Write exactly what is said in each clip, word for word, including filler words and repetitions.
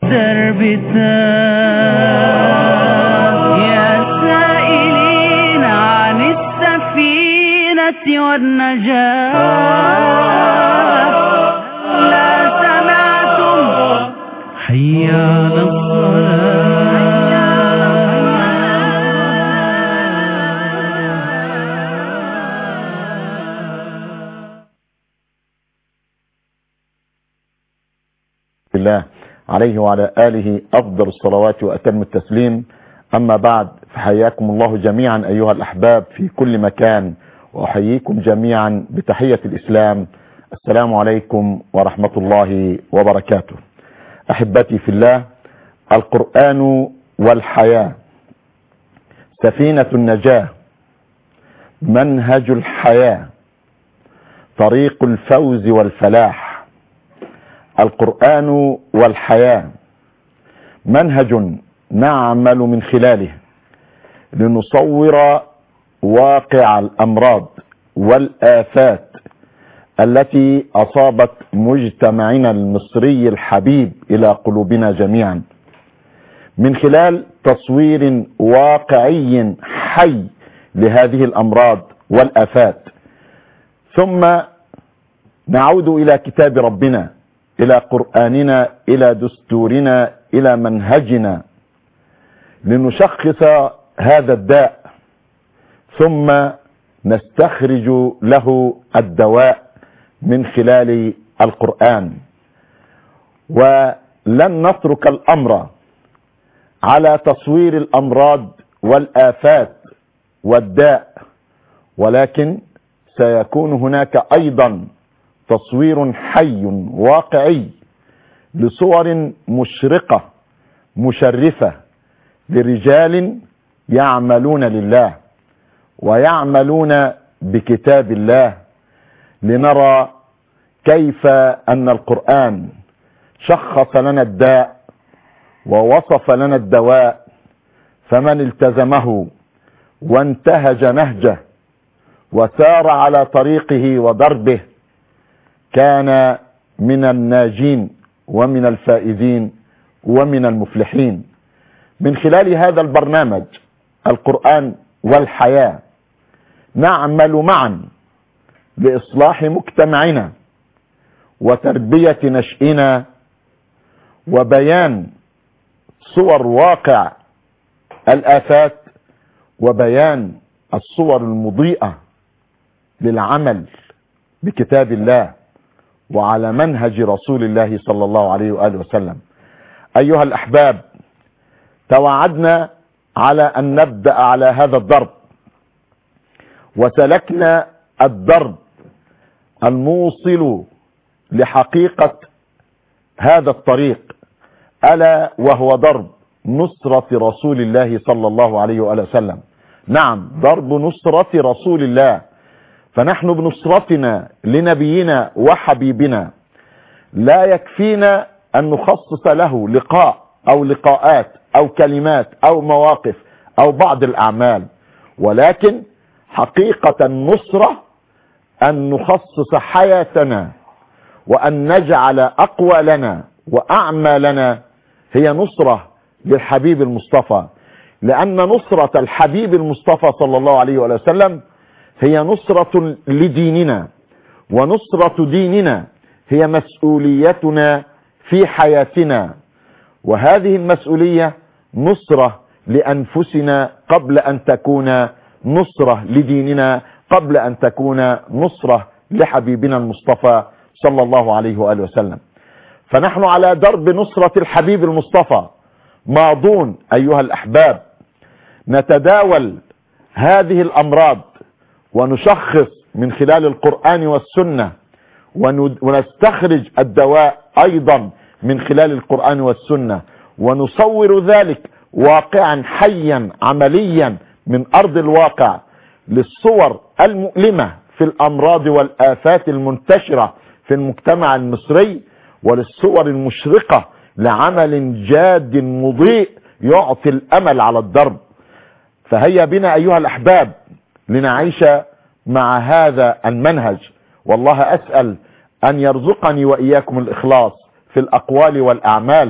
الدرب تاه يا سائلين عن السفينة والنجاة لا سمعتم حي على الله عليه وعلى آله أفضل الصلوات وأتم التسليم. أما بعد، فحياكم الله جميعا أيها الأحباب في كل مكان، وأحييكم جميعا بتحية الإسلام. السلام عليكم ورحمة الله وبركاته. أحبتي في الله، القرآن والحياة، سفينة النجاة، منهج الحياة، طريق الفوز والفلاح. القرآن والحياة منهج نعمل من خلاله لنصور واقع الأمراض والآفات التي أصابت مجتمعنا المصري الحبيب إلى قلوبنا جميعا، من خلال تصوير واقعي حي لهذه الأمراض والآفات. ثم نعود إلى كتاب ربنا، إلى قرآننا، إلى دستورنا، إلى منهجنا، لنشخص هذا الداء، ثم نستخرج له الدواء من خلال القرآن. ولن نترك الأمر على تصوير الأمراض والآفات والداء، ولكن سيكون هناك أيضا تصوير حي واقعي لصور مشرقة مشرفة لرجال يعملون لله ويعملون بكتاب الله، لنرى كيف أن القرآن شخص لنا الداء ووصف لنا الدواء، فمن التزمه وانتهج نهجه وسار على طريقه ودربه كان من الناجين ومن الفائزين ومن المفلحين. من خلال هذا البرنامج القرآن والحياة نعمل معا لإصلاح مجتمعنا وتربية نشئنا وبيان صور واقع الآفات وبيان الصور المضيئة للعمل بكتاب الله وعلى منهج رسول الله صلى الله عليه وآله وسلم. أيها الأحباب، توعدنا على أن نبدأ على هذا الضرب، وسلكنا الضرب الموصل لحقيقة هذا الطريق، ألا وهو ضرب نصرة رسول الله صلى الله عليه وآله وسلم. نعم، ضرب نصرة رسول الله. فنحن بنصرتنا لنبينا وحبيبنا لا يكفينا أن نخصص له لقاء أو لقاءات أو كلمات أو مواقف أو بعض الأعمال، ولكن حقيقة النصرة أن نخصص حياتنا وأن نجعل أقوالنا وأعمالنا هي نصرة للحبيب المصطفى، لأن نصرة الحبيب المصطفى صلى الله عليه وسلم هي نصرة لديننا، ونصرة ديننا هي مسؤوليتنا في حياتنا، وهذه المسؤولية نصرة لأنفسنا قبل أن تكون نصرة لديننا، قبل أن تكون نصرة لحبيبنا المصطفى صلى الله عليه وآله وسلم. فنحن على درب نصرة الحبيب المصطفى ماضون أيها الأحباب، نتداول هذه الأمراض ونشخص من خلال القرآن والسنة، ونستخرج الدواء أيضا من خلال القرآن والسنة، ونصور ذلك واقعا حيا عمليا من أرض الواقع للصور المؤلمة في الأمراض والآفات المنتشرة في المجتمع المصري، وللصور المشرقة لعمل جاد مضيء يعطي الأمل على الدرب. فهيا بنا أيها الأحباب لنعيش مع هذا المنهج، والله أسأل أن يرزقني وإياكم الإخلاص في الأقوال والأعمال،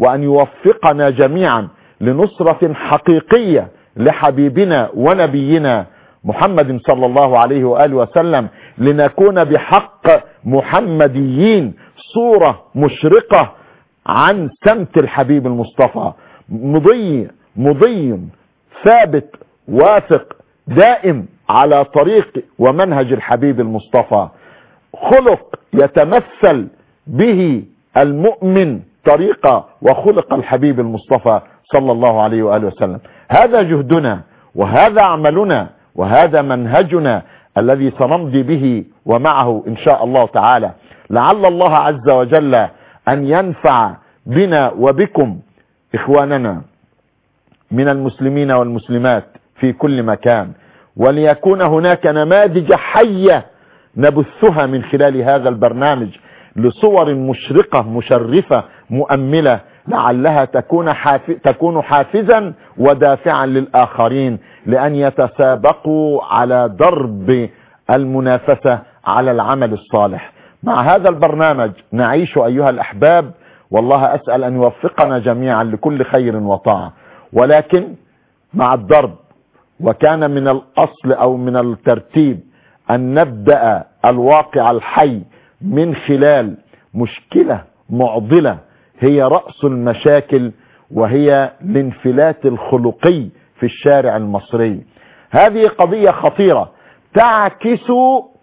وأن يوفقنا جميعا لنصرة حقيقية لحبيبنا ونبينا محمد صلى الله عليه وآله وسلم، لنكون بحق محمديين صورة مشرقة عن سمت الحبيب المصطفى، مضي مضي ثابت واثق دائم على طريق ومنهج الحبيب المصطفى، خلق يتمثل به المؤمن طريقة وخلق الحبيب المصطفى صلى الله عليه وآله وسلم. هذا جهدنا وهذا عملنا وهذا منهجنا الذي سنمضي به ومعه إن شاء الله تعالى. لعل الله عز وجل أن ينفع بنا وبكم إخواننا من المسلمين والمسلمات في كل مكان، وليكون هناك نماذج حية نبثها من خلال هذا البرنامج لصور مشرقة مشرفة مؤملة، لعلها تكون حافز تكون حافزا ودافعا للآخرين لأن يتسابقوا على ضرب المنافسة على العمل الصالح. مع هذا البرنامج نعيش أيها الأحباب، والله أسأل أن يوفقنا جميعا لكل خير وطاعة، ولكن مع الضرب. وكان من الأصل أو من الترتيب أن نبدأ الواقع الحي من خلال مشكلة معضلة هي رأس المشاكل، وهي الانفلات الخلقي في الشارع المصري. هذه قضية خطيرة تعكس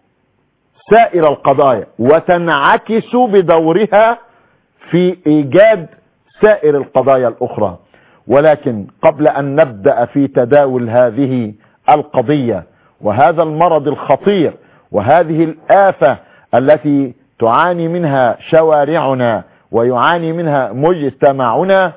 سائر القضايا وتنعكس بدورها في إيجاد سائر القضايا الأخرى. ولكن قبل أن نبدأ في تداول هذه القضية وهذا المرض الخطير وهذه الآفة التي تعاني منها شوارعنا ويعاني منها مجتمعنا،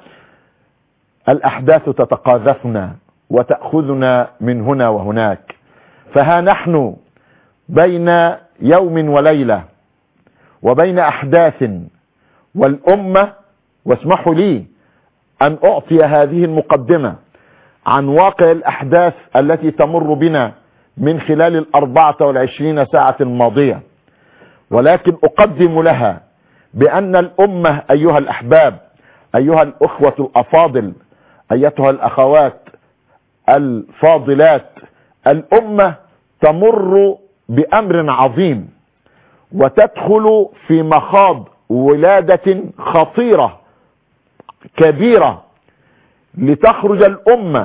الأحداث تتقاذفنا وتأخذنا من هنا وهناك. فها نحن بين يوم وليلة وبين أحداث، والأمة، واسمحوا لي أن أعطي هذه المقدمة عن واقع الأحداث التي تمر بنا من خلال الأربعة والعشرين ساعة الماضية، ولكن أقدم لها بأن الأمة أيها الأحباب، أيها الأخوة الأفاضل، أيتها الأخوات الفاضلات، الأمة تمر بأمر عظيم وتدخل في مخاض ولادة خطيرة كبيرة، لتخرج الأمة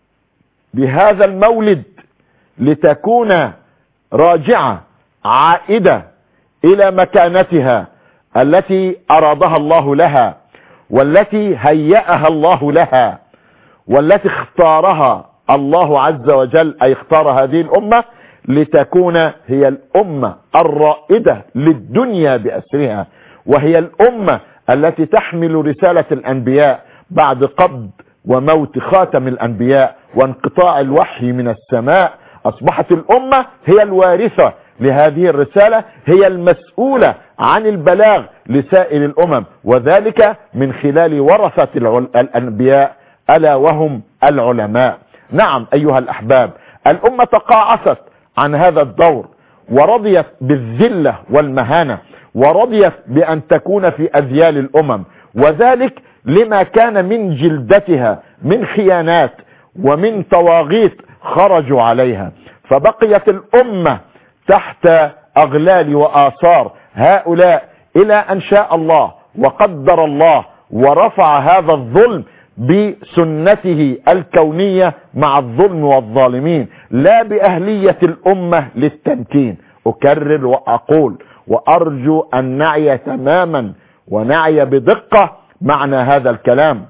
بهذا المولد لتكون راجعة عائدة إلى مكانتها التي أرادها الله لها، والتي هيأها الله لها، والتي اختارها الله عز وجل، أي اختار هذه الأمة لتكون هي الأمة الرائدة للدنيا بأسرها، وهي الأمة التي تحمل رسالة الأنبياء بعد قبض وموت خاتم الأنبياء وانقطاع الوحي من السماء. أصبحت الأمة هي الوارثة لهذه الرسالة، هي المسؤولة عن البلاغ لسائر الأمم، وذلك من خلال ورثة الأنبياء ألا وهم العلماء. نعم أيها الأحباب، الأمة تقاعست عن هذا الدور ورضيت بالذلة والمهانة، ورضيت بأن تكون في أذيال الأمم، وذلك لما كان من جلدتها من خيانات ومن طواغيت خرجوا عليها، فبقيت الأمة تحت أغلال وآثار هؤلاء إلى أن شاء الله وقدر الله ورفع هذا الظلم بسنته الكونية مع الظلم والظالمين، لا بأهلية الأمة للتمكين. أكرر وأقول وأرجو أن نعي تماما ونعي بدقة معنى هذا الكلام.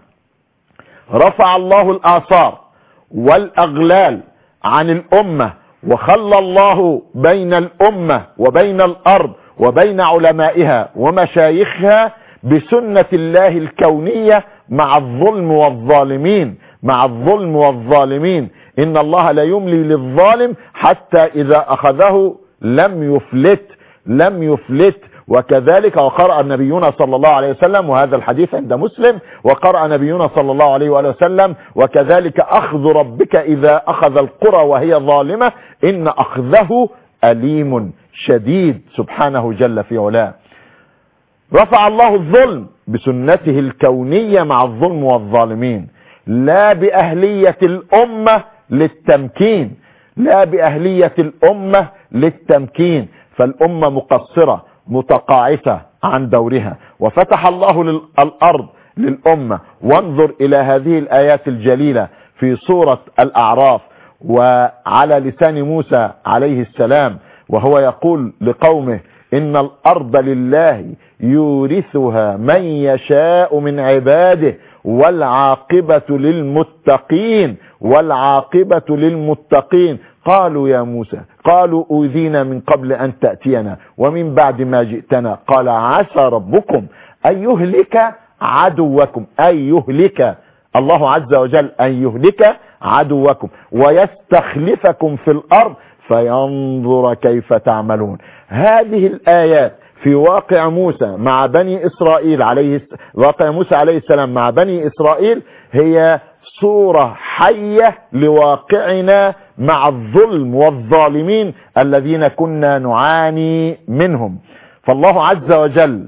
رفع الله الآثار والأغلال عن الأمة، وخلى الله بين الأمة وبين الأرض وبين علمائها ومشايخها بسنة الله الكونية مع الظلم والظالمين مع الظلم والظالمين إن الله لا يملي للظالم حتى إذا أخذه لم يفلت لم يفلت وكذلك وقرأ نبينا صلى الله عليه وسلم، وهذا الحديث عند مسلم، وقرأ نبينا صلى الله عليه وآله وسلم: وكذلك أخذ ربك إذا أخذ القرى وهي ظالمة إن أخذه أليم شديد، سبحانه جل في علاه. رفع الله الظلم بسنته الكونية مع الظلم والظالمين، لا بأهلية الأمة للتمكين، لا بأهلية الأمة للتمكين، فالأمة مقصرة متقاعسة عن دورها، وفتح الله الأرض للأمة. وانظر إلى هذه الآيات الجليلة في سورة الأعراف وعلى لسان موسى عليه السلام وهو يقول لقومه: إن الأرض لله يورثها من يشاء من عباده والعاقبة للمتقين والعاقبة للمتقين. قالوا يا موسى، قالوا أوذينا من قبل أن تأتينا ومن بعد ما جئتنا، قال عسى ربكم أن يهلك عدوكم، أن يهلك الله عز وجل أن يهلك عدوكم ويستخلفكم في الأرض فينظر كيف تعملون. هذه الآيات في واقع موسى مع بني إسرائيل عليه واقع موسى عليه السلام مع بني إسرائيل هي صورة حية لواقعنا مع الظلم والظالمين الذين كنا نعاني منهم. فالله عز وجل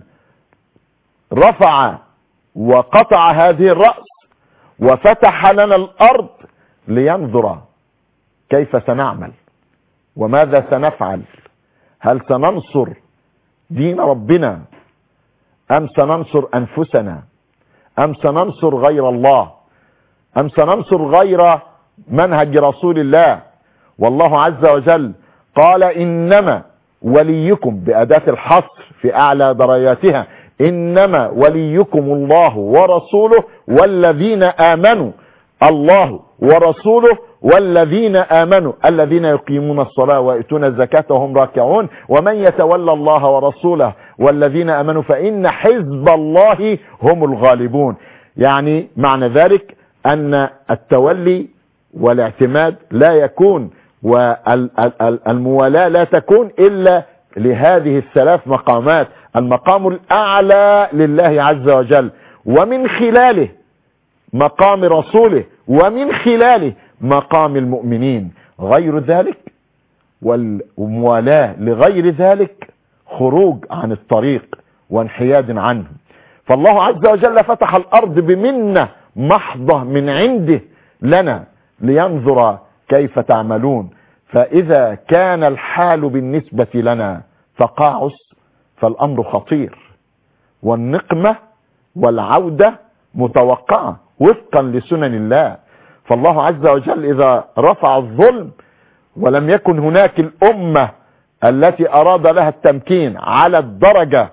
رفع وقطع هذه الرأس وفتح لنا الأرض لينظر كيف سنعمل وماذا سنفعل. هل سننصر دين ربنا أم سننصر أنفسنا أم سننصر غير الله أم سننصر غير منهج رسول الله؟ والله عز وجل قال: إنما وليكم، بأداة الحصر في أعلى درجاتها، إنما وليكم الله ورسوله والذين آمنوا، الله ورسوله والذين آمنوا الذين يقيمون الصلاة ويؤتون الزكاة وهم راكعون ومن يتولى الله ورسوله والذين آمنوا فإن حزب الله هم الغالبون. يعني معنى ذلك أن التولي والاعتماد لا يكون والموالاة لا تكون إلا لهذه الثلاث مقامات: المقام الأعلى لله عز وجل، ومن خلاله مقام رسوله، ومن خلاله مقام المؤمنين. غير ذلك والموالاة لغير ذلك خروج عن الطريق وانحياد عنه. فالله عز وجل فتح الأرض بمنة محضة من عنده لنا لينظر كيف تعملون. فإذا كان الحال بالنسبة لنا تقاعس فالأمر خطير، والنقمة والعودة متوقعة وفقا لسنن الله. فالله عز وجل إذا رفع الظلم ولم يكن هناك الأمة التي أراد لها التمكين على الدرجة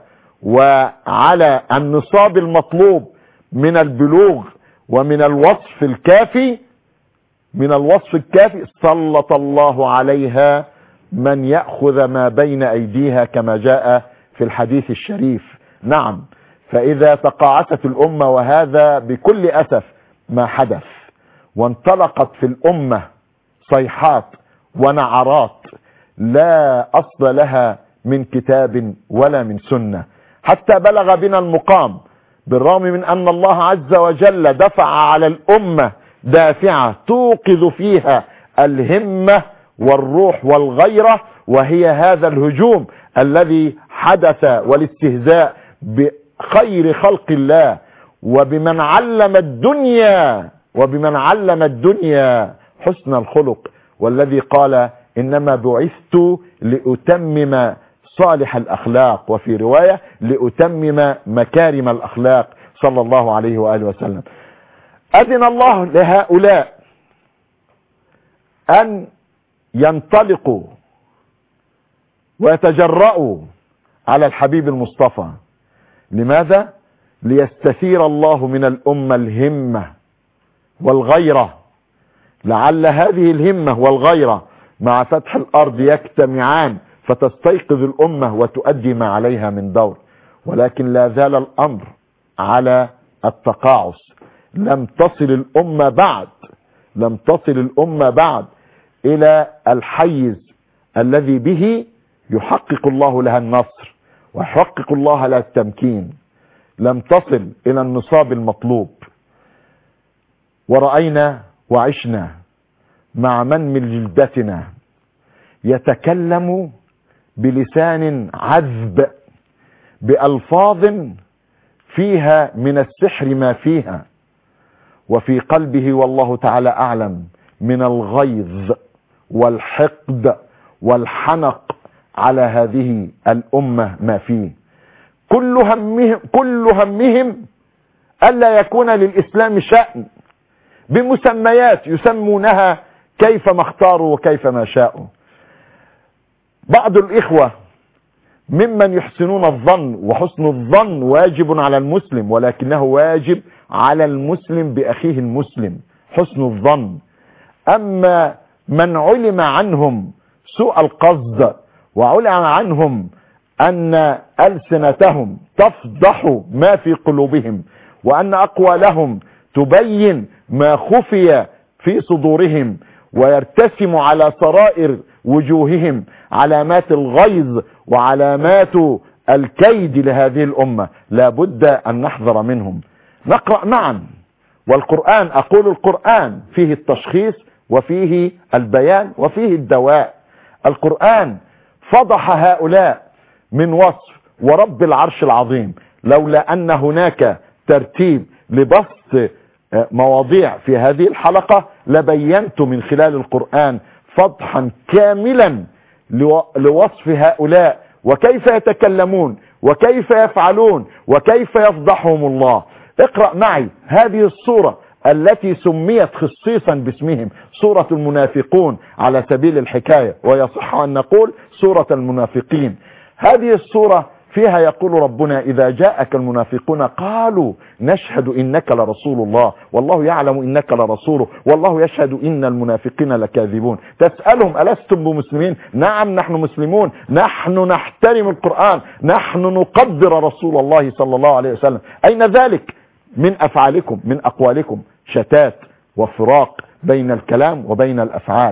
وعلى النصاب المطلوب من البلوغ ومن الوصف الكافي من الوصف الكافي سلط الله عليها من يأخذ ما بين أيديها كما جاء في الحديث الشريف. نعم، فإذا تقاعست الأمة، وهذا بكل أسف ما حدث، وانطلقت في الأمة صيحات ونعرات لا أصل لها من كتاب ولا من سنة، حتى بلغ بنا المقام بالرغم من أن الله عز وجل دفع على الأمة دافعة توقظ فيها الهمة والروح والغيرة، وهي هذا الهجوم الذي حدث والاستهزاء بخير خلق الله وبمن علم الدنيا وبمن علم الدنيا حسن الخلق، والذي قال: إنما بعثت لأتمم صالح الأخلاق، وفي رواية لأتمم مكارم الأخلاق، صلى الله عليه وآله وسلم. أذن الله لهؤلاء أن ينطلقوا ويتجرؤوا على الحبيب المصطفى. لماذا؟ ليستثير الله من الأمة الهمة والغيرة، لعل هذه الهمة والغيرة مع فتح الأرض يجتمعان فتستيقظ الأمة وتؤدي ما عليها من دور. ولكن لا زال الأمر على التقاعس، لم تصل الأمة بعد لم تصل الأمة بعد إلى الحيز الذي به يحقق الله لها النصر ويحقق الله لها التمكين. لم تصل إلى النصاب المطلوب. ورأينا وعشنا مع من من جلدتنا يتكلم بلسان عذب بألفاظ فيها من السحر ما فيها، وفي قلبه والله تعالى أعلم من الغيظ والحقد والحنق على هذه الأمة ما فيه. كل همهم, كل همهم ألا يكون للإسلام شأن بمسميات يسمونها كيفما اختاروا وكيفما شاءوا. بعض الإخوة ممن يحسنون الظن، وحسن الظن واجب على المسلم، ولكنه واجب على المسلم بأخيه المسلم حسن الظن. أما من علم عنهم سوء القصد وعلم عنهم أن ألسنتهم تفضح ما في قلوبهم، وأن أقوالهم تبين ما خفي في صدورهم، ويرتسم على سرائر وجوههم علامات الغيظ وعلامات الكيد لهذه الأمة، لا بد أن نحذر منهم. نقرأ معا، والقرآن أقول القرآن فيه التشخيص وفيه البيان وفيه الدواء. القرآن فضح هؤلاء من وصف، ورب العرش العظيم لولا أن هناك ترتيب لبسط مواضيع في هذه الحلقة لبينت من خلال القرآن فضحا كاملا لوصف هؤلاء وكيف يتكلمون وكيف يفعلون وكيف يفضحهم الله. اقرأ معي هذه السورة التي سميت خصيصا باسمهم سورة المنافقون على سبيل الحكاية، ويصح أن نقول سورة المنافقين. هذه السورة فيها يقول ربنا: إذا جاءك المنافقون قالوا نشهد إنك لرسول الله والله يعلم إنك لرسوله والله يشهد إن المنافقين لكاذبون. تسألهم ألستم بمسلمين؟ نعم نحن مسلمون، نحن نحترم القرآن، نحن نقدر رسول الله صلى الله عليه وسلم. أين ذلك من أفعالكم من أقوالكم؟ شتات وفراق بين الكلام وبين الأفعال.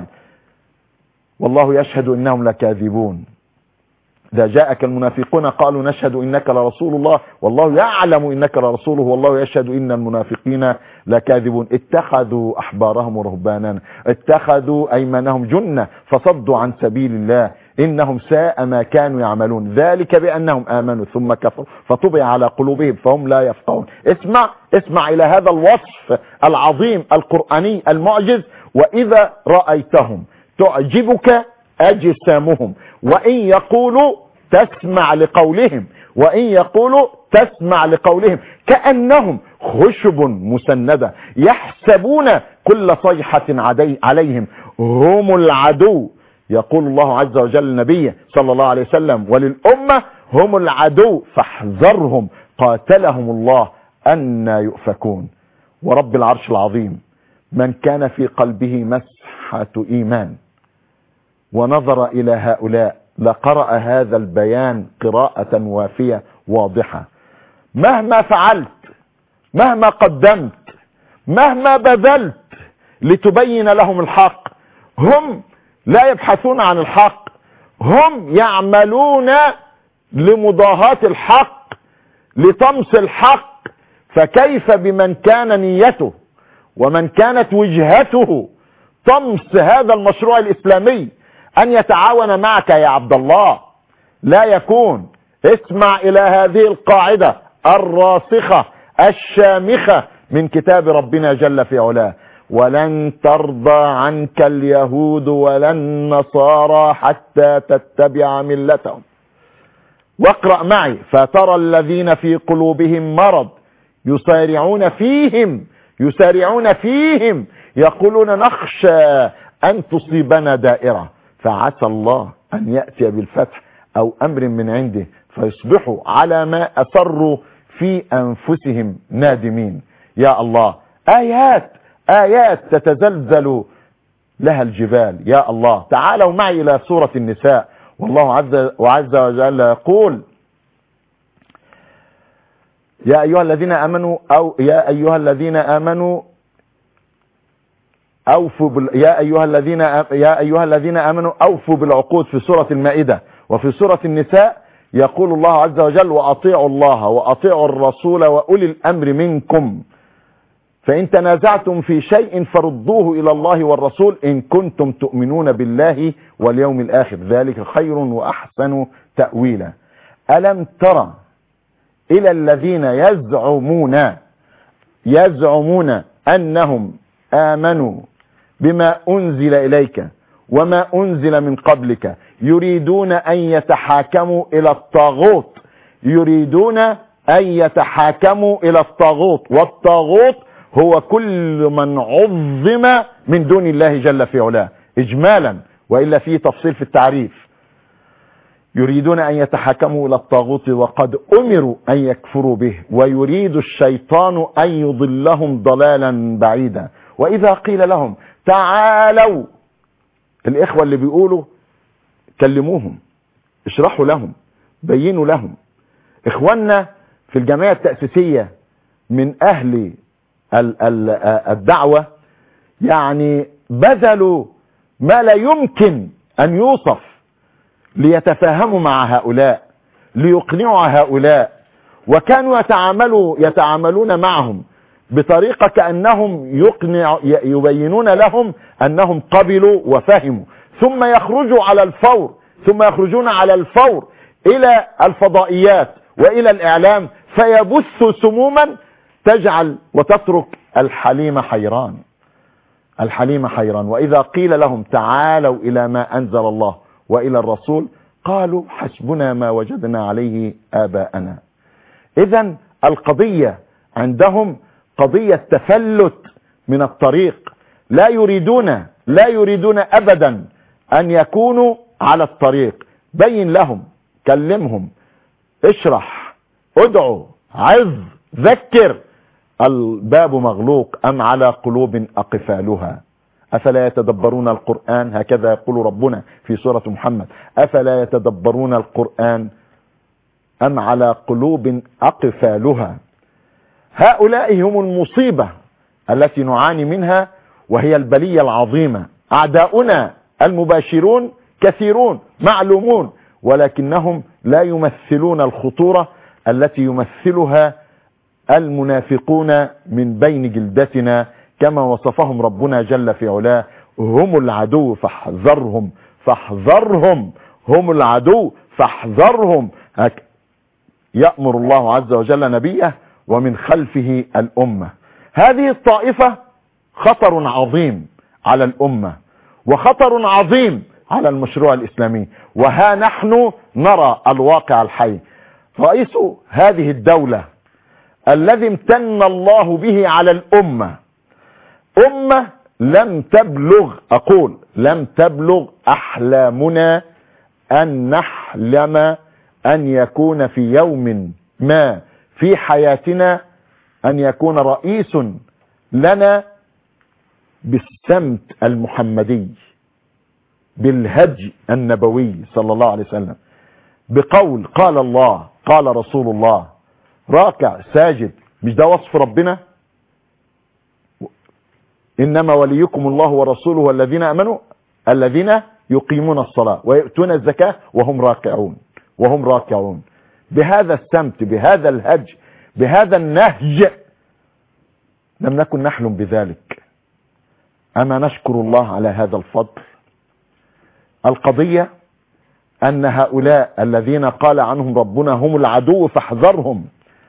والله يشهد إنهم لكاذبون. إذا جاءك المنافقون قالوا نشهد إنك لرسول الله والله يعلم إنك لرسوله والله يشهد إن المنافقين لكاذبون. اتخذوا أحبارهم ورهبانهم اتخذوا أيمانهم جنة فصدوا عن سبيل الله إنهم ساء ما كانوا يعملون ذلك بأنهم آمنوا ثم كفروا فطبع على قلوبهم فهم لا يفقهون. اسمع اسمع إلى هذا الوصف العظيم القرآني المعجز: وإذا رأيتهم تعجبك أجسامهم وإن يقولوا تسمع لقولهم وإن يقولوا تسمع لقولهم كأنهم خشب مسندة يحسبون كل صيحة عليهم هم العدو. يقول الله عز وجل للنبي صلى الله عليه وسلم وللأمة: هم العدو فاحذرهم قاتلهم الله أن يؤفكون. ورب العرش العظيم من كان في قلبه مسحة إيمان ونظر إلى هؤلاء لقرأ هذا البيان قراءة وافية واضحة. مهما فعلت، مهما قدمت، مهما بذلت لتبين لهم الحق، هم لا يبحثون عن الحق، هم يعملون لمضاهاة الحق، لطمس الحق. فكيف بمن كان نيته ومن كانت وجهته طمس هذا المشروع الإسلامي أن يتعاون معك يا عبد الله؟ لا يكون. اسمع إلى هذه القاعدة الراسخة الشامخة من كتاب ربنا جل في علاه: ولن ترضى عنك اليهود ولا النصارى حتى تتبع ملتهم. واقرأ معي: فترى الذين في قلوبهم مرض يسارعون فيهم يسارعون فيهم يقولون نخشى أن تصيبنا دائرة فعسى الله أن يأتي بالفتح أو أمر من عنده فيصبحوا على ما أسروا في أنفسهم نادمين. يا الله، آيات آيات تتزلزل لها الجبال. يا الله، تعالوا معي إلى سورة النساء. والله عز وعز وجل يقول: يا أيها الذين آمنوا أو يا أيها الذين آمنوا أوفوا بال... يا أيها الذين يا أيها الذين آمنوا أوفوا بالعقود في سورة المائدة. وفي سورة النساء يقول الله عز وجل: وأطيعوا الله وأطيعوا الرسول وأولي الأمر منكم فإن تنازعتم في شيء فردوه إلى الله والرسول إن كنتم تؤمنون بالله واليوم الآخر ذلك خير وأحسن تأويلا. ألم ترى إلى الذين يزعمون يزعمون أنهم آمنوا بما أنزل إليك وما أنزل من قبلك يريدون أن يتحاكموا إلى الطاغوت يريدون أن يتحاكموا إلى الطاغوت والطاغوت هو كل من عظم من دون الله جل في علاه إجمالا، وإلا فيه تفصيل في التعريف. يريدون أن يتحاكموا إلى الطاغوت وقد أمروا أن يكفروا به ويريد الشيطان أن يضلهم ضلالا بعيدا. وإذا قيل لهم تعالوا، الإخوة اللي بيقولوا كلموهم، اشرحوا لهم، بينوا لهم. إخواننا في الجمعية التأسيسية من أهل الدعوة يعني بذلوا ما لا يمكن أن يوصف ليتفاهموا مع هؤلاء، ليقنعوا هؤلاء، وكانوا يتعاملوا يتعاملون معهم بطريقة كأنهم يقنع يبينون لهم أنهم قبلوا وفهموا، ثم يخرجوا على الفور ثم يخرجون على الفور إلى الفضائيات وإلى الإعلام فيبثوا سموما تجعل وتترك الحليم حيران الحليم حيران. وإذا قيل لهم تعالوا إلى ما أنزل الله وإلى الرسول قالوا حسبنا ما وجدنا عليه آباءنا. إذن القضية عندهم قضية تفلت من الطريق، لا يريدون لا يريدون أبدا أن يكونوا على الطريق. بين لهم، كلمهم، اشرح، ادعو، عظ، ذكر. الباب مغلوق أم على قلوب أقفالها أفلا يتدبرون القرآن، هكذا يقول ربنا في سورة محمد، أفلا يتدبرون القرآن أم على قلوب أقفالها. هؤلاء هم المصيبة التي نعاني منها، وهي البلية العظيمة. أعداؤنا المباشرون كثيرون معلومون، ولكنهم لا يمثلون الخطورة التي يمثلها المنافقون من بين جلدتنا كما وصفهم ربنا جل في علاه، هم العدو فاحذرهم فاحذرهم هم العدو فاحذرهم. يأمر الله عز وجل نبيه ومن خلفه الأمة. هذه الطائفة خطر عظيم على الأمة وخطر عظيم على المشروع الإسلامي. وها نحن نرى الواقع الحي. رئيس هذه الدولة الذي امتن الله به على الأمة، أمة لم تبلغ أقول لم تبلغ أحلامنا أن نحلم أن يكون في يوم ما في حياتنا أن يكون رئيس لنا بالسمت المحمدي، بالهدي النبوي صلى الله عليه وسلم، بقول قال الله قال رسول الله، راكع ساجد. مش ده وصف ربنا؟ إنما وليكم الله ورسوله والذين آمنوا الذين يقيمون الصلاة ويؤتون الزكاة وهم راكعون وهم راكعون. بهذا السمت، بهذا الهج، بهذا النهج لم نكن نحلم بذلك. أما نشكر الله على هذا الفضل. القضية أن هؤلاء الذين قال عنهم ربنا هم العدو فاحذرهم،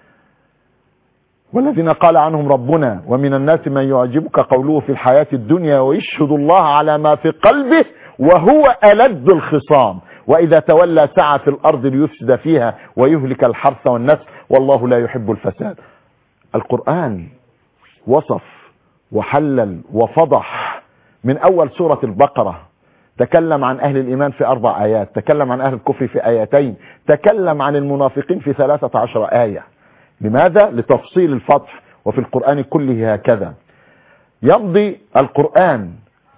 والذين قال عنهم ربنا ومن الناس من يعجبك قوله في الحياة الدنيا ويشهد الله على ما في قلبه وهو ألد الخصام وإذا تولى سعى في الأرض ليفسد فيها ويهلك الحرث والنسل والله لا يحب الفساد. القرآن وصف وحلل وفضح من أول سورة البقرة. تكلم عن أهل الإيمان في أربع آيات، تكلم عن أهل الكفر في آيتين، تكلم عن المنافقين في ثلاثة عشر آية. لماذا؟ لتفصيل الفتح. وفي القرآن كله هكذا. يمضي القرآن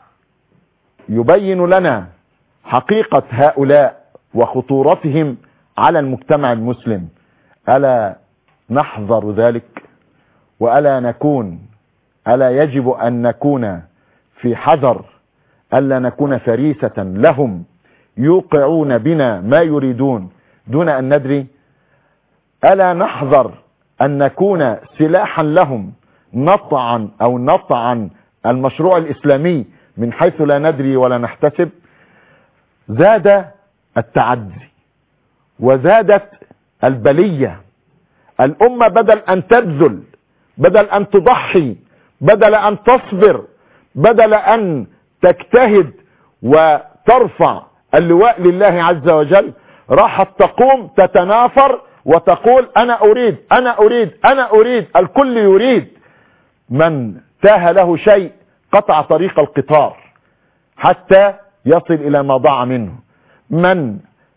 يبين لنا حقيقة هؤلاء وخطورتهم على المجتمع المسلم. ألا نحذر ذلك؟ وألا نكون ألا يجب أن نكون في حذر ألا نكون فريسة لهم يوقعون بنا ما يريدون دون أن ندري؟ ألا نحذر أن نكون سلاحا لهم نطعا أو نطعا المشروع الإسلامي من حيث لا ندري ولا نحتسب؟ زاد التعدي وزادت البلية الأمة بدل أن تبذل، بدل أن تضحي، بدل أن تصبر، بدل أن تجتهد وترفع اللواء لله عز وجل، راحت تقوم تتنافر وتقول أنا أريد أنا أريد أنا أريد. الكل يريد. من تاه له شيء قطع طريق القطار حتى يصل إلى ما ضاع منه. من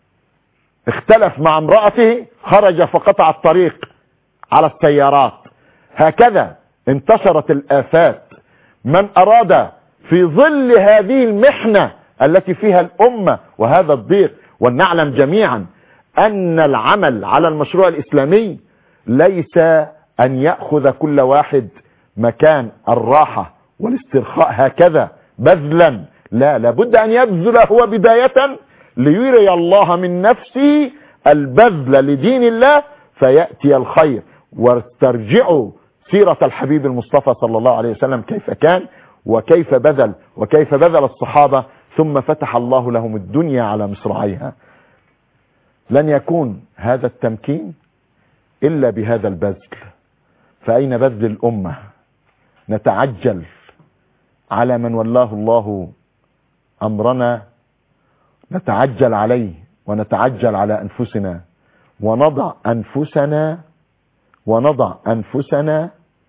اختلف مع امرأته خرج فقطع الطريق على السيارات. هكذا انتشرت الآفات. من أراد في ظل هذه المحنة التي فيها الأمة وهذا الضيق، ونعلم جميعا أن العمل على المشروع الإسلامي ليس أن يأخذ كل واحد مكان الراحة والاسترخاء هكذا بذلا، لا، لابد أن يبذل هو بداية ليري الله من نفسه البذل لدين الله فيأتي الخير. واسترجعوا سيرة الحبيب المصطفى صلى الله عليه وسلم كيف كان وكيف بذل وكيف بذل الصحابة، ثم فتح الله لهم الدنيا على مصراعيها. لن يكون هذا التمكين إلا بهذا البذل. فأين بذل الأمة؟ نتعجل على من ولاه الله أمرنا، نتعجل عليه ونتعجل على أنفسنا ونضع أنفسنا ونضع أنفسنا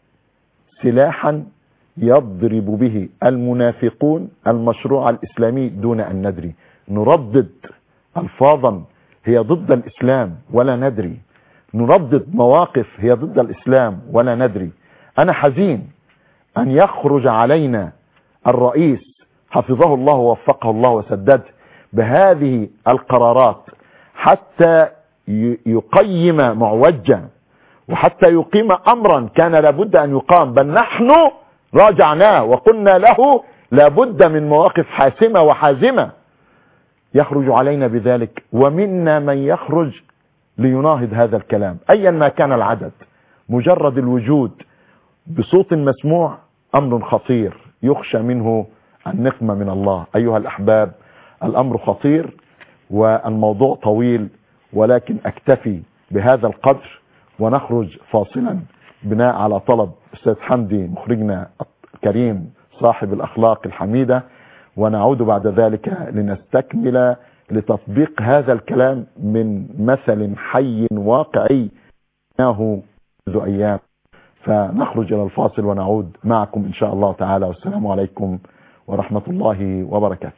سلاحا يضرب به المنافقون المشروع الإسلامي دون أن ندري. نردد ألفاظا هي ضد الإسلام ولا ندري، نردد مواقف هي ضد الإسلام ولا ندري. أنا حزين أن يخرج علينا الرئيس حفظه الله ووفقه الله وسدده بهذه القرارات حتى يقيم معوجة وحتى يقيم أمرا كان لابد أن يقام، بل نحن راجعناه وقلنا له لابد من مواقف حاسمة وحازمة. يخرج علينا بذلك، ومنا من يخرج ليناهض هذا الكلام أيا ما كان العدد. مجرد الوجود بصوت مسموع أمر خطير يخشى منه النقمة من الله. أيها الأحباب، الأمر خطير والموضوع طويل، ولكن أكتفي بهذا القدر ونخرج فاصلا بناء على طلب أستاذ حمدي مخرجنا الكريم صاحب الأخلاق الحميدة، ونعود بعد ذلك لنستكمل لتطبيق هذا الكلام من مثل حي واقعي منه منذ أيام. فنخرج إلى الفاصل ونعود معكم إن شاء الله تعالى، والسلام عليكم ورحمة الله وبركاته.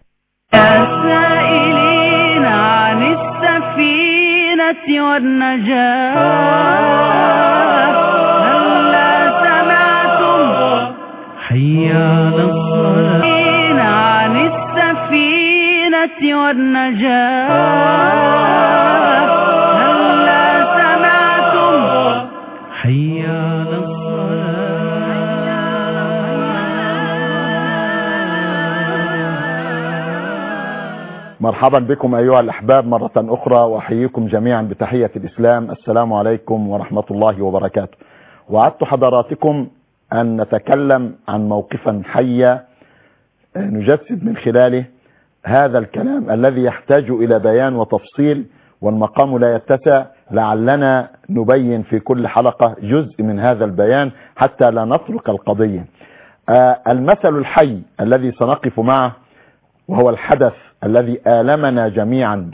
السائلين عن السفينة والنجاة، هلا سمعتم حي على الصلاة عن السفينة والنجاة، هلا سمعتم حي على الصلاة. مرحبا بكم أيها الأحباب مرة أخرى، وأحييكم جميعا بتحية الإسلام. السلام عليكم ورحمة الله وبركاته. وعدت حضراتكم أن نتكلم عن موقفا حيا نجسد من خلاله هذا الكلام الذي يحتاج إلى بيان وتفصيل، والمقام لا يتسع، لعلنا نبين في كل حلقة جزء من هذا البيان حتى لا نترك القضية. آه المثل الحي الذي سنقف معه وهو الحدث الذي آلمنا جميعا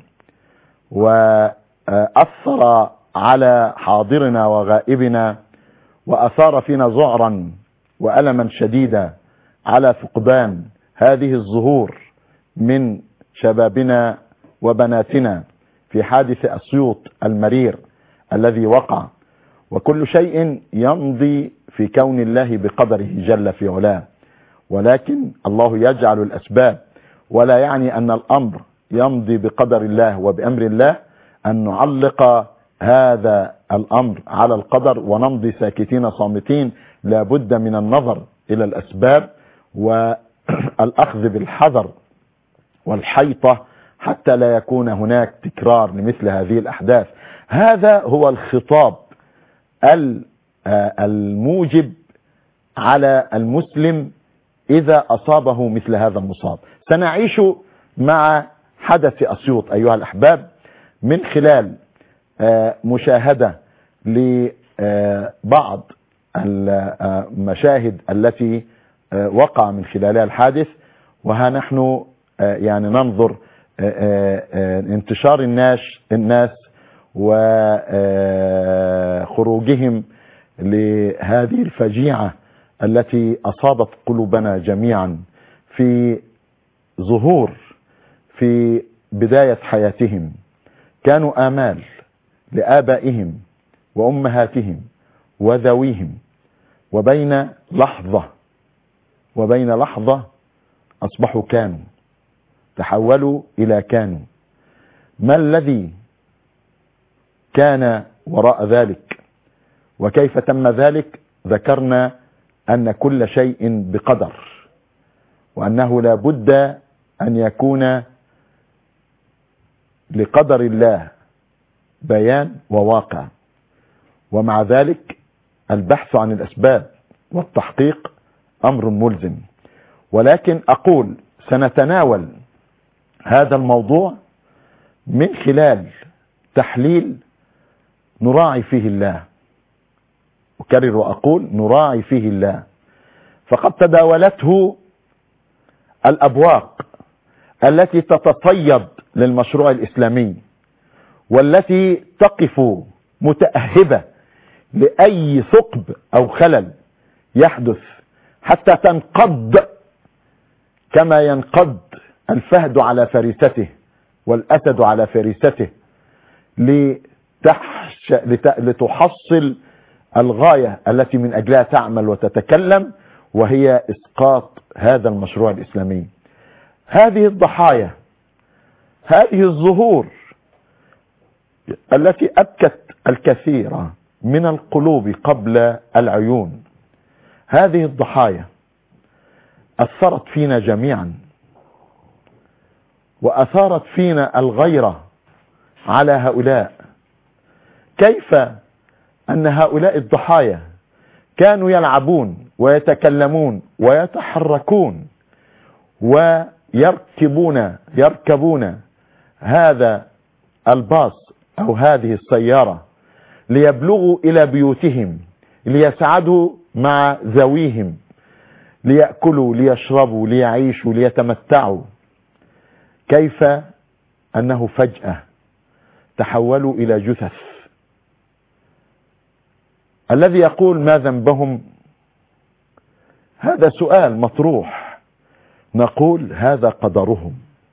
وأثر على حاضرنا وغائبنا وأثار فينا ذعرا وألما شديدا على فقدان هذه الزهور من شبابنا وبناتنا في حادث أسيوط المرير الذي وقع. وكل شيء يمضي في كون الله بقدره جل في علاه، ولكن الله يجعل الأسباب، ولا يعني أن الأمر يمضي بقدر الله وبأمر الله أن نعلق هذا الأمر على القدر ونمضي ساكتين صامتين. لا بد من النظر إلى الأسباب والأخذ بالحذر والحيطة حتى لا يكون هناك تكرار لمثل هذه الأحداث. هذا هو الخطاب الموجب على المسلم إذا أصابه مثل هذا المصاب. سنعيش مع حدث أسيوط أيها الأحباب من خلال مشاهدة لبعض المشاهد التي وقع من خلالها الحادث. وها نحن يعني ننظر انتشار الناس الناس وخروجهم لهذه الفجيعة التي أصابت قلوبنا جميعا في ظهور في بداية حياتهم. كانوا آمال لآبائهم وأمهاتهم وذويهم، وبين لحظة وبين لحظة أصبحوا كانوا، تحولوا إلى كانوا. ما الذي كان وراء ذلك وكيف تم ذلك؟ ذكرنا أن كل شيء بقدر، وأنه لا بد أن يكون لقدر الله بيان وواقع، ومع ذلك البحث عن الأسباب والتحقيق أمر ملزم. ولكن أقول سنتناول هذا الموضوع من خلال تحليل نراعي فيه الله، أكرر وأقول نراعي فيه الله، فقد تداولته الأبواق التي تتصيد للمشروع الإسلامي، والتي تقف متأهبة لأي ثقب أو خلل يحدث حتى تنقض كما ينقض الفهد على فريسته والأسد على فريسته لتحش لتحصل الغاية التي من أجلها تعمل وتتكلم، وهي إسقاط هذا المشروع الإسلامي. هذه الضحايا، هذه الظهور التي أبكت الكثير من القلوب قبل العيون، هذه الضحايا أثرت فينا جميعا، وأثارت فينا الغيرة على هؤلاء. كيف أن هؤلاء الضحايا كانوا يلعبون ويتكلمون ويتحركون ويركبون يركبون هذا الباص أو هذه السيارة ليبلغوا إلى بيوتهم، ليسعدوا مع ذويهم، ليأكلوا ليشربوا ليعيشوا ليتمتعوا. كيف أنه فجأة تحولوا إلى جثث. الذي يقول ما ذنبهم، هذا سؤال مطروح. نقول هذا قدرهم،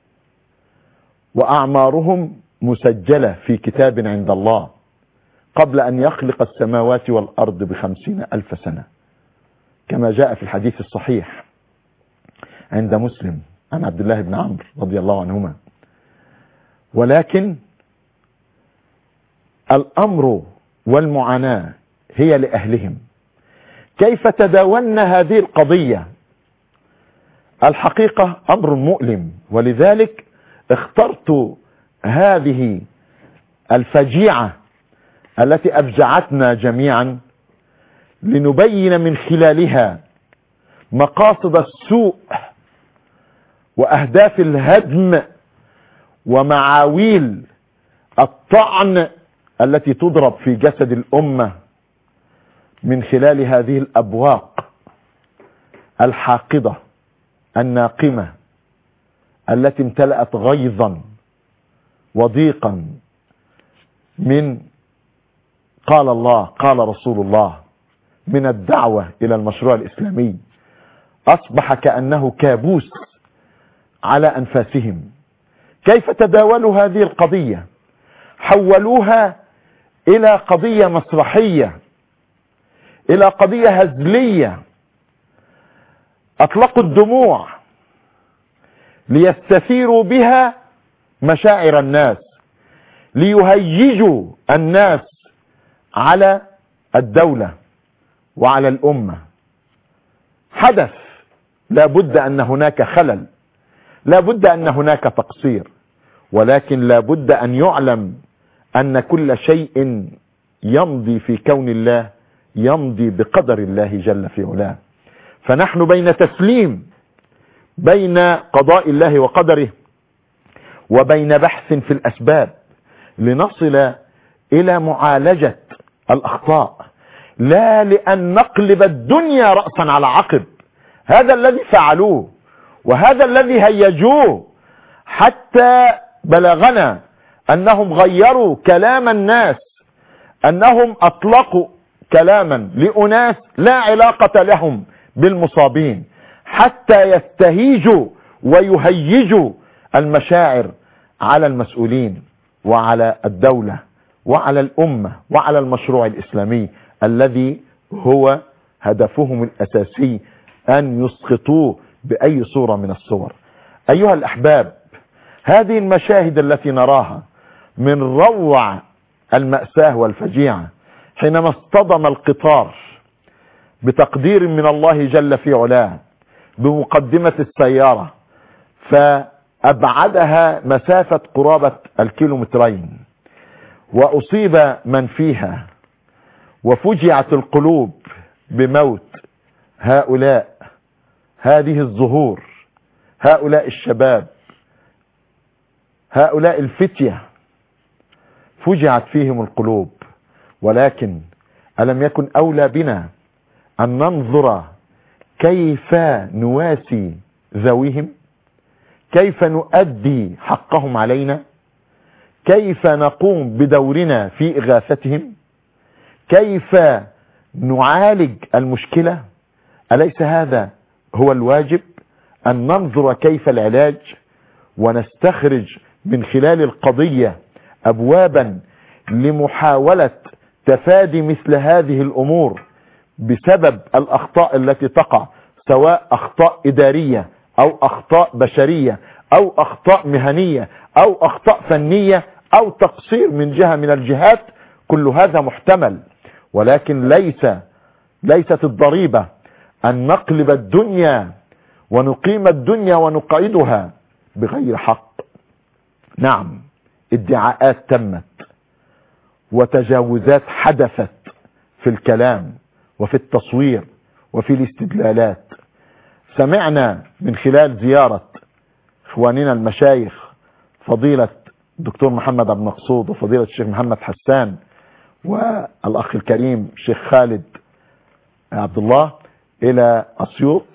وأعمارهم مسجلة في كتاب عند الله قبل أن يخلق السماوات والأرض بخمسين ألف سنة، كما جاء في الحديث الصحيح عند مسلم عن عبد الله بن عمرو رضي الله عنهما. ولكن الأمر والمعاناة هي لأهلهم. كيف تداولنا هذه القضية؟ الحقيقة أمر مؤلم، ولذلك اخترت هذه الفجيعة التي أفجعتنا جميعا لنبين من خلالها مقاصد السوء وأهداف الهدم ومعاويل الطعن التي تضرب في جسد الأمة من خلال هذه الأبواق الحاقدة الناقمة التي امتلأت غيظا وضيقا من قال الله قال رسول الله، من الدعوة إلى المشروع الإسلامي. أصبح كأنه كابوس على أنفاسهم. كيف تداولوا هذه القضية؟ حولوها إلى قضية مسرحية، إلى قضية هزلية. أطلقوا الدموع ليستثيروا بها مشاعر الناس، ليهيجوا الناس على الدولة وعلى الأمة. حدث لا بد أن هناك خلل، لا بد أن هناك تقصير، ولكن لا بد أن يعلم أن كل شيء يمضي في كون الله يمضي بقدر الله جل في علاه. فنحن بين تسليم بين قضاء الله وقدره وبين بحث في الأسباب لنصل إلى معالجة الأخطاء، لا لأن نقلب الدنيا رأسا على عقب. هذا الذي فعلوه وهذا الذي هيجوه، حتى بلغنا أنهم غيروا كلام الناس، أنهم أطلقوا كلاما لأناس لا علاقة لهم بالمصابين، حتى يستهيجوا ويهيجوا المشاعر على المسؤولين وعلى الدولة وعلى الأمة وعلى المشروع الإسلامي الذي هو هدفهم الأساسي أن يسقطوه بأي صورة من الصور. أيها الأحباب، هذه المشاهد التي نراها من روع المأساة والفجيعة حينما اصطدم القطار بتقدير من الله جل في علاه بمقدمة السيارة فأبعدها مسافة قرابة الكيلومترين، وأصيب من فيها، وفجعت القلوب بموت هؤلاء، هذه الزهور، هؤلاء الشباب، هؤلاء الفتية، فجعت فيهم القلوب. ولكن ألم يكن أولى بنا أن ننظر كيف نواسي ذويهم، كيف نؤدي حقهم علينا، كيف نقوم بدورنا في إغاثتهم، كيف نعالج المشكلة؟ أليس هذا هو الواجب؟ أن ننظر كيف العلاج ونستخرج من خلال القضية أبوابا لمحاولة تفادي مثل هذه الأمور بسبب الأخطاء التي تقع، سواء أخطاء إدارية أو أخطاء بشرية أو أخطاء مهنية أو أخطاء فنية أو تقصير من جهة من الجهات. كل هذا محتمل، ولكن ليس ليست الضريبة أن نقلب الدنيا ونقيم الدنيا ونقعدها بغير حق. نعم، ادعاءات تمت وتجاوزات حدثت في الكلام وفي التصوير وفي الاستدلالات. سمعنا من خلال زيارة اخواننا المشايخ فضيلة الدكتور محمد عبد المقصود وفضيلة الشيخ محمد حسان والأخ الكريم الشيخ خالد عبد الله إلى أسيوط،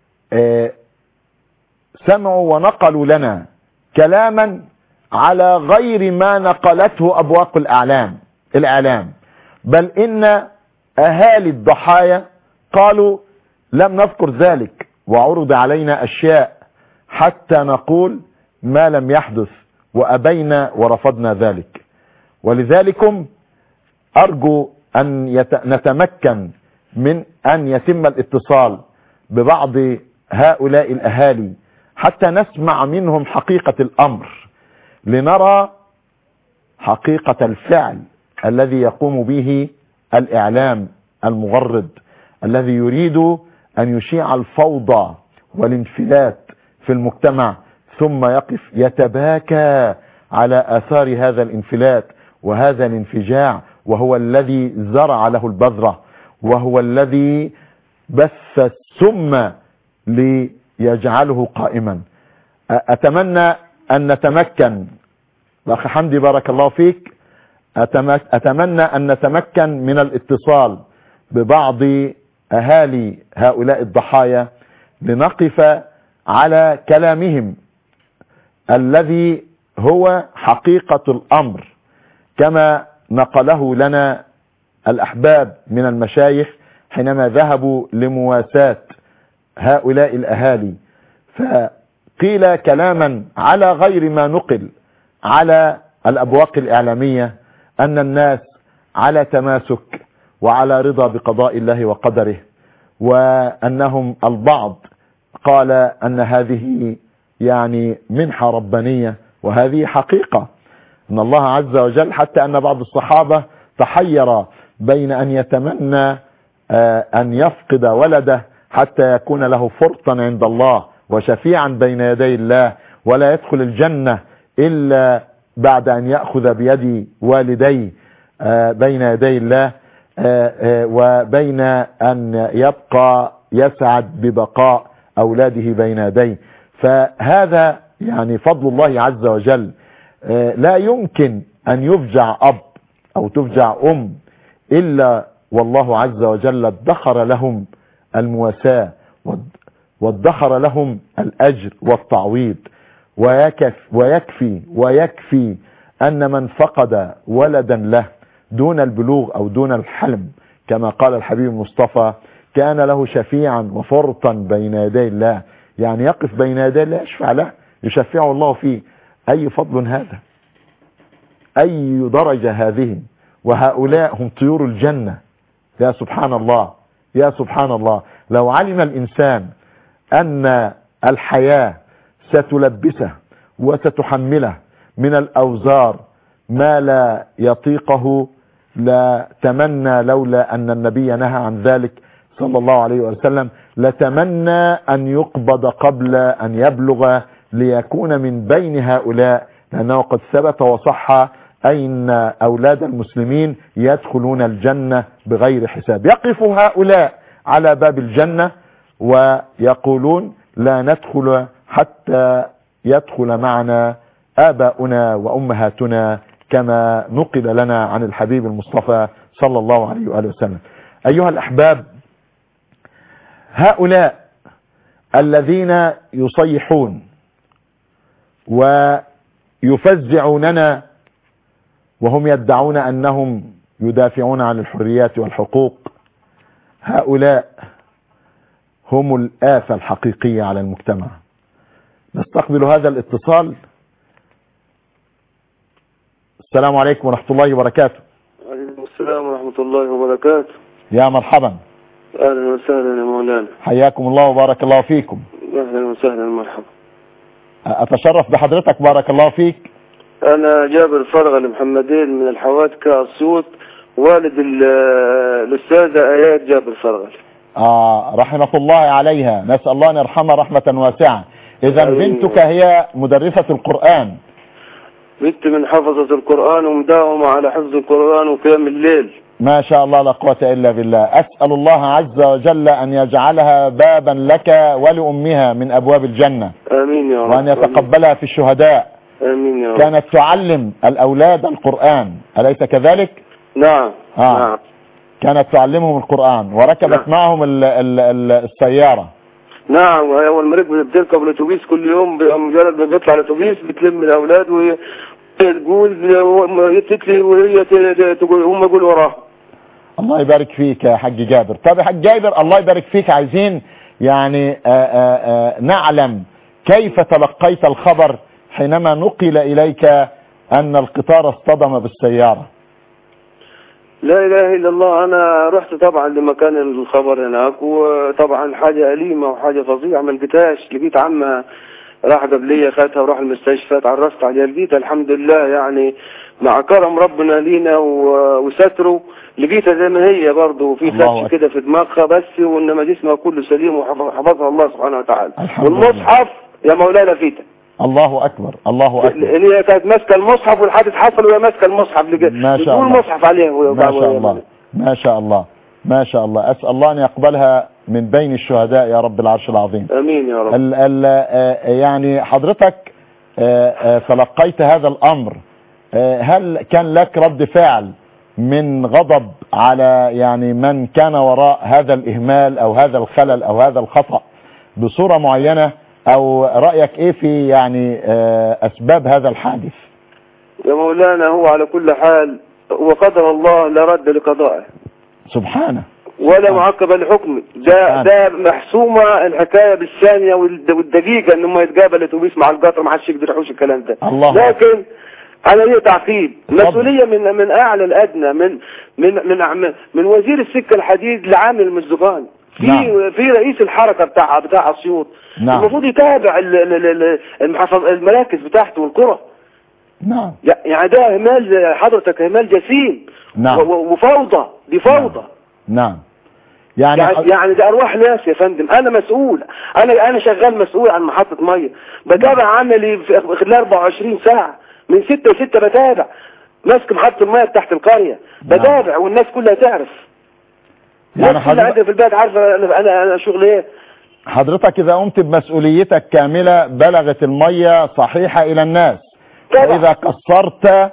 سمعوا ونقلوا لنا كلاما على غير ما نقلته أبواق الإعلام الإعلام بل إن أهالي الضحايا قالوا لم نذكر ذلك، وعرض علينا أشياء حتى نقول ما لم يحدث وأبينا ورفضنا ذلك. ولذلكم أرجو أن يت... نتمكن من أن يتم الاتصال ببعض هؤلاء الأهالي حتى نسمع منهم حقيقة الأمر، لنرى حقيقة الفعل الذي يقوم به الإعلام المغرض الذي يريد أن يشيع الفوضى والانفلات في المجتمع، ثم يقف يتباكى على آثار هذا الانفلات وهذا الانفجاع، وهو الذي زرع له البذرة، وهو الذي بث السم ليجعله قائما. أتمنى أن نتمكن، أخي حمدي بارك الله فيك، أتمنى أن نتمكن من الاتصال ببعض أهالي هؤلاء الضحايا لنقف على كلامهم الذي هو حقيقة الأمر كما نقله لنا الأحباب من المشايخ حينما ذهبوا لمواساة هؤلاء الأهالي، فقيل كلاما على غير ما نقل على الأبواق الإعلامية، أن الناس على تماسك وعلى رضا بقضاء الله وقدره، وأنهم البعض قال أن هذه يعني منحة ربانية، وهذه حقيقة أن الله عز وجل، حتى أن بعض الصحابة تحير بين أن يتمنى أن يفقد ولده حتى يكون له فرطا عند الله وشفيعا بين يدي الله، ولا يدخل الجنة إلا بعد أن يأخذ بيد والديه بين يدي الله، وبين أن يبقى يسعد ببقاء أولاده بين يديه. فهذا يعني فضل الله عز وجل، لا يمكن أن يفجع أب أو تفجع أم إلا والله عز وجل ادخر لهم المواساة وادخر لهم الأجر والتعويض. ويكفي, ويكفي, ويكفي أن من فقد ولدا له دون البلوغ أو دون الحلم كما قال الحبيب المصطفى كان له شفيعا وفرطا بين يدي الله، يعني يقف بين يدي الله يشفع له يشفعه الله فيه. أي فضل هذا، أي درجة هذه، وهؤلاء هم طيور الجنة. يا سبحان الله، يا سبحان الله. لو علم الإنسان أن الحياة ستلبسه وستحمله من الأوزار ما لا يطيقه لتمنى، لولا أن النبي نهى عن ذلك صلى الله عليه وسلم لتمنى أن يقبض قبل أن يبلغ ليكون من بين هؤلاء، لأنه قد ثبت وصح أين أولاد المسلمين يدخلون الجنة بغير حساب. يقف هؤلاء على باب الجنة ويقولون لا ندخل حتى يدخل معنا آباؤنا وأمهاتنا كما نقل لنا عن الحبيب المصطفى صلى الله عليه وآله وسلم. أيها الأحباب، هؤلاء الذين يصيحون ويفزعوننا وهم يدعون أنهم يدافعون عن الحريات والحقوق، هؤلاء هم الآفة الحقيقية على المجتمع. نستقبل هذا الاتصال. السلام عليكم ورحمة الله وبركاته. وعليكم السلام ورحمة الله وبركاته. يا مرحبا. أهلا وسهلا يا مولانا. حياكم الله وبارك الله فيكم. أهلا وسهلا مرحبا. أتشرف بحضرتك بارك الله فيك. أنا جابر فرغل محمدين من الحوادكة الصوت، والد الأستاذة آيات جابر فرغل. آه رحمة الله عليها، نسأل الله أن يرحمها رحمة واسعة. إذا بنتك هي مدرسة القرآن. بنت من حفظة القرآن ومداومة على حفظ القرآن وقيام الليل. ما شاء الله لا قوة إلا بالله. أسأل الله عز وجل أن يجعلها بابا لك ولأمها من أبواب الجنة. آمين يا رب. وأن يتقبلها في الشهداء. آمين يا رب. كانت تعلم الأولاد القرآن أليس كذلك؟ نعم. آه. نعم. كانت تعلمهم القرآن وركبت نعم. معهم ال ال ال السيارة. نعم. أول ما ركبت بتركب الأتوبيس كل يوم، مجرد ما بيطلع الأتوبيس بتلم الأولاد وتقول تتلي وهي تقول هم يقولوا وراها. الله يبارك فيك يا حاج جابر. طب يا حاج جابر الله يبارك فيك، عايزين يعني آآ آآ نعلم كيف تلقيت الخبر حينما نقل إليك أن القطار اصطدم بالسيارة؟ لا إله إلا الله. أنا رحت طبعا لمكان الخبر هناك، وطبعا حاجة أليمة وحاجة فظيعة ما لقيتهاش. لقيت عمها راح قبلية خدها وراح المستشفى، تعرفت عليها لقيتها الحمد لله يعني مع كرم ربنا لينا وستره لقيتها زي ما هي برضه، وفي خدش كده في دماغها بس، وإنما جسمها كله سليم وحفظها الله سبحانه وتعالى. والمصحف يا مولانا فيتا. الله أكبر الله أكبر. هي كانت ماسكة المصحف والحادث حصل وهي ماسكة المصحف. ما شاء الله. المصحف عليها ما شاء الله ما شاء الله ما شاء الله. أسأل الله أن يقبلها من بين الشهداء يا رب العرش العظيم. امين يا رب. ال ال يعني حضرتك تلقيت هذا الامر، هل كان لك رد فعل من غضب على يعني من كان وراء هذا الاهمال او هذا الخلل او هذا الخطأ بصورة معينة، او رأيك ايه في يعني اسباب هذا الحادث؟ يا مولانا هو على كل حال وقدر الله لا رد لقضائه سبحانه ولا معقب لحكمه. ده ده محسومه الحكايه بالثانيه والدقيقه ان هم يتقابل اتوبيس مع القطر، ما حدش يقدر يحوش الكلام ده. الله. لكن عمليه تعقيب مسؤوليه من من اعلى الادنى، من من من من وزير السكه الحديد لعامل المزدقان، في نعم. في رئيس الحركه بتاع بتاع اسيوط نعم. المفروض يتابع المحافظ المراكز بتاعته والقرى. نعم. يعني ده اهمال حضرتك، اهمال جسيم نعم. وفوضى، دي فوضى. نعم. نعم. يعني يعني, يعني ده ارواح ناس يا فندم. انا مسؤول، انا انا شغال مسؤول عن محطة مية، بتابع عملي في خلال أربعة وعشرين ساعة من ستة لستة بتابع، ماسك محطة المية تحت القرية بتابع والناس كلها تعرف. يعني حضرتك عندي في البيت عارفة انا انا, أنا شغل ايه. حضرتك اذا قمت بمسؤوليتك كاملة بلغت المية صحيحة الى الناس، طبعا. واذا قصرت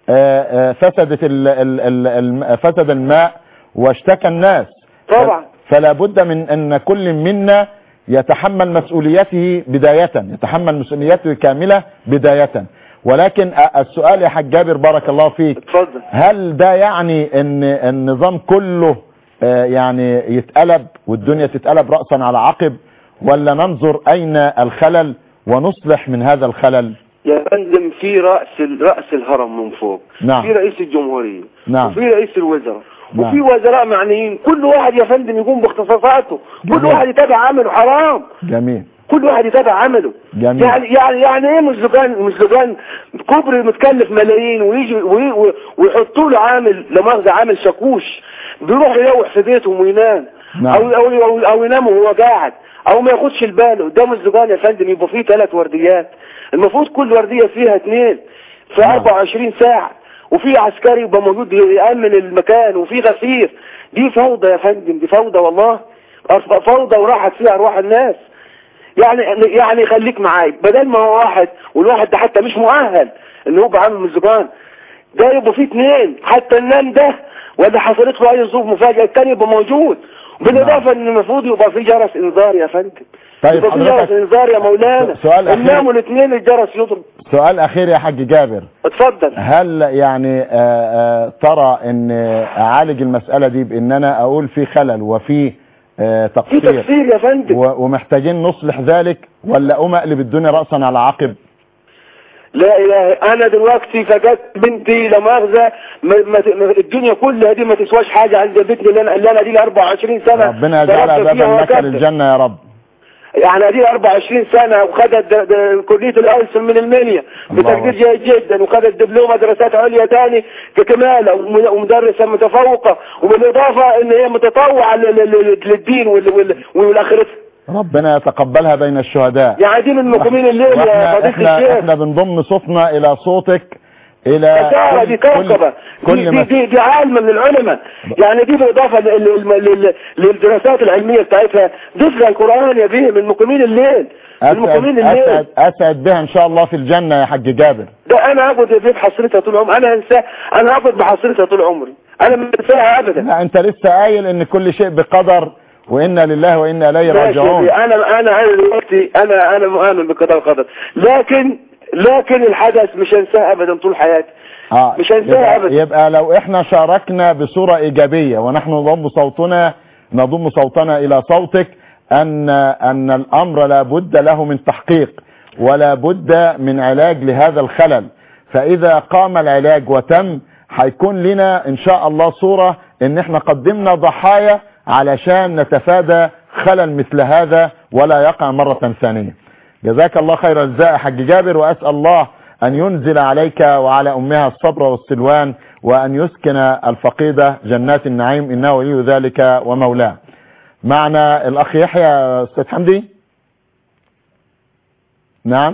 فسدت ال ال ال فسد الماء واشتكى الناس. طبعا. فلا بد من ان كل منا يتحمل مسؤوليته بداية، يتحمل مسؤوليته كاملة بداية. ولكن السؤال يا حاج جابر بارك الله فيك، اتفضل. هل ده يعني ان النظام كله يعني يتقلب والدنيا تتقلب رأسا على عقب، ولا ننظر اين الخلل ونصلح من هذا الخلل؟ يا فندم في رأس رأس الهرم من فوق. نعم. في رئيس الجمهورية. نعم. وفي رئيس الوزراء. نعم. وفي وزراء معنيين، كل واحد يا فندم يقوم باختصاصاته. جميل. كل واحد يتابع عمله. حرام. جميل. كل واحد يتابع عمله. جميل. يعني يعني يعني ايه مزلقان مزلقان كوبري متكلف ملايين ويجي وي- ويحطوا له عامل لمؤاخذة عامل شاكوش بيروح يروح في بيتهم وينام. نعم. او او او, أو ينام وهو قاعد او ما ياخدش الباله. ده مزلقان يا فندم. يبقى فيه ثلاث ورديات، المفروض كل وردية فيها اثنين في نعم. أربعة وعشرين ساعة، وفي عسكري يبقى موجود يأمن المكان، وفي غفير. دي فوضى يا فندم، دي فوضى والله. فوضى وراحت فيها أرواح الناس. يعني يعني خليك معايا، بدل ما هو واحد والواحد ده حتى مش مؤهل ان هو بعمل مزجان، ده يبقى فيه اثنين حتى النام ده ولا حصلت له اي ظروف مفاجئه الثاني يبقى موجود. بالاضافه ان المفروض يبقى في جرس انذار يا فندم. طيب يبقى في جرس انذار يا مولانا. سؤال أخير. الناموا الاثنين الجرس يضرب. سؤال اخير يا حاج جابر، اتفضل. هل يعني آآ آآ ترى ان اعالج المسألة دي بان انا اقول في خلل وفي في تقصير تفسير يا فندم، ومحتاجين نصلح ذلك، ولا اقوم اقلب الدنيا رأسا على عقب؟ لا اله. انا دلوقتي فجأت بنتي لا مؤاخذه الدنيا كلها دي ما تسواش حاجه عند بنتي اللي انا اللي انا دي لي أربعة وعشرين سنه. ربنا يجعلها بابا لك للجنه يا رب. يعني دي أربعة وعشرين سنه وخدت كليه الألسن من المنيا بتقدير جيد جدا، وخدت دبلومه دراسات عليا ثاني ككماله ومدرسه متفوقه، وبالاضافه ان هي متطوعه للدين والاخره. ربنا يتقبلها بين الشهداء. يعني دي من مقيمين الليل يا فضيله الشيخ. احنا بنضم صوتنا الى صوتك الى كتارة دي كوكبة دي, دي, دي, دي عالمة من العلماء. يعني دي بالاضافة للدراسات العلمية بتاعتها ضفها القرآن يا بيه من مقيمين الليل. من مقيمين الليل أسعد, أسعد بها ان شاء الله في الجنة يا حاج جابر. ده انا هاخد يا بيه بحصرتها طول عمري. انا هنساها، انا هاخد بحصرتها طول عمري، انا ما انساها ابدا. لا انت لسه قايل ان كل شيء بقدر وإنا لله وإنا إليه راجعون. انا انا انا دلوقتي انا انا مؤمن بقدر القدر، لكن لكن الحدث مش هنساه ابدا طول حياتي. آه مش هنساه ابدا. يبقى لو احنا شاركنا بصورة ايجابية ونحن نضم صوتنا نضم صوتنا الى صوتك ان ان الامر لا بد له من تحقيق ولا بد من علاج لهذا الخلل. فاذا قام العلاج وتم هيكون لنا ان شاء الله صورة ان احنا قدمنا ضحايا علشان نتفادى خلل مثل هذا ولا يقع مرة ثانية. جزاك الله خير الجزاء يا حاج جابر، وأسأل الله أن ينزل عليك وعلى أمها الصبر والسلوان وأن يسكن الفقيدة جنات النعيم، إنه ولي ذلك ومولاه. معنا الأخ يحيى أستاذ حمدي. نعم.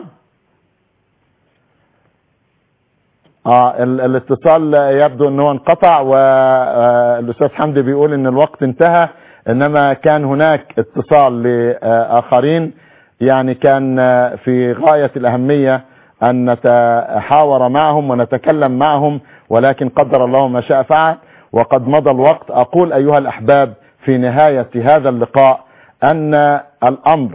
اه الاتصال يبدو انه انقطع، والاستاذ حمدي بيقول ان الوقت انتهى، انما كان هناك اتصال لاخرين يعني كان في غاية الاهمية ان نتحاور معهم ونتكلم معهم، ولكن قدر الله ما شاء فعل وقد مضى الوقت. اقول ايها الاحباب في نهاية هذا اللقاء ان الامر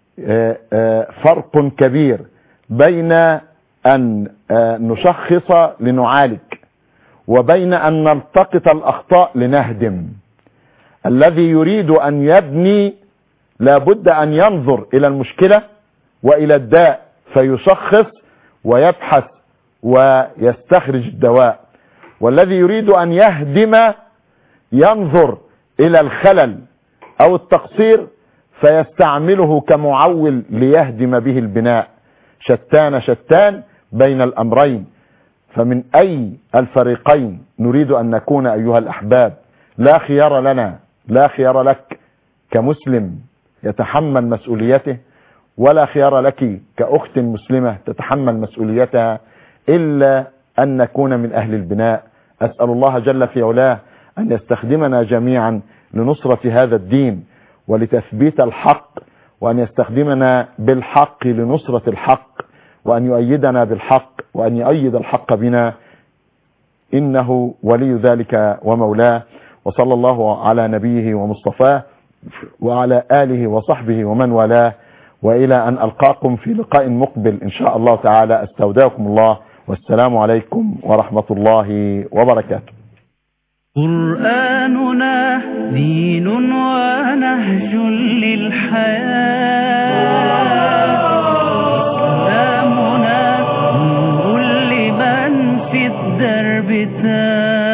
فرق كبير بين أن نشخص لنعالج وبين أن نلتقط الأخطاء لنهدم. الذي يريد أن يبني لابد أن ينظر إلى المشكلة وإلى الداء فيشخص ويبحث ويستخرج الدواء، والذي يريد أن يهدم ينظر إلى الخلل أو التقصير فيستعمله كمعول ليهدم به البناء. شتان شتان بين الأمرين، فمن أي الفريقين نريد أن نكون أيها الأحباب؟ لا خيار لنا، لا خيار لك كمسلم يتحمل مسؤوليته، ولا خيار لك كأخت مسلمة تتحمل مسؤوليتها، إلا أن نكون من أهل البناء. أسأل الله جل في علاه أن يستخدمنا جميعا لنصرة هذا الدين ولتثبيت الحق، وأن يستخدمنا بالحق لنصرة الحق، وأن يؤيدنا بالحق، وأن يؤيد الحق بنا. إنه ولي ذلك ومولاه. وصلى الله على نبيه ومصطفاه وعلى آله وصحبه ومن والاه، وإلى أن ألقاكم في لقاء مقبل إن شاء الله تعالى. استودعكم الله، والسلام عليكم ورحمة الله وبركاته. قرآننا دين ونهج للحياة، إسلامنا نور لمن في الدرب تاه.